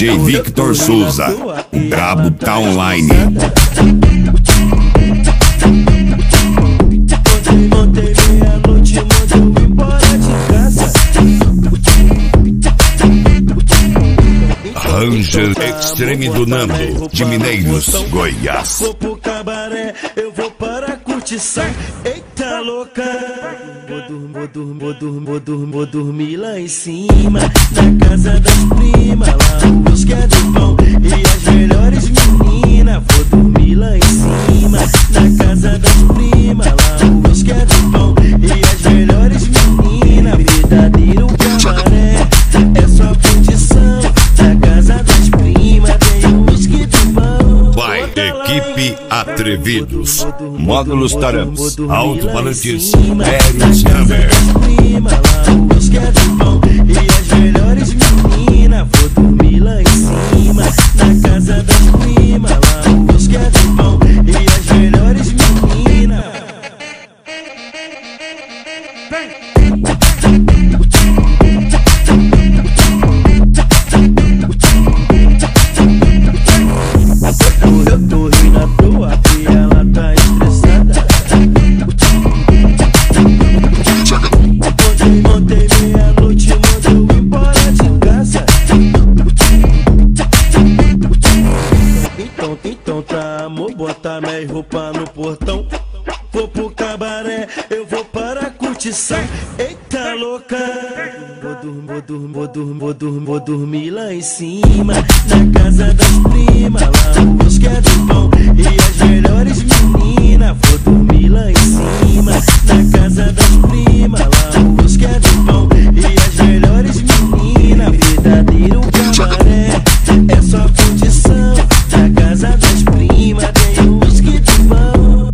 DJ Victor Souza, o brabo tá online. Ontem meia-noite mandou embora de casa. Ranger Extreme do Nando, de Mineiros, Goiás. Vou pro cabaré, eu vou para a curtição. Eita louca, vou dormir lá em cima, na casa das primas. Lá o uísque é do pão e as melhores meninas. Vou dormir lá em cima, na casa das primas. Lá o uísque é do pão e as melhores meninas. Verdadeiro cabaré, é só condição. Na casa das primas tem o uísque do pão. Vai, equipe Atrevidos, módulos Taramas, alto-falantes, Aéreos Hammer. Lá o uísque é do pão e as melhores meninas. Vou dormir lá em cima, na casa das primas. Lá o uísque é do pão e as melhores meninas. Eu tô rindo à toa que ela tá estressada. Ontem meia-noite mandou embora de casa. Então tá, amor, bota minha roupa no portão. Vou pro cabaré, eu vou para a curtição. Eita louca, vou dormir lá em cima, na casa das primas. Lá o uísque é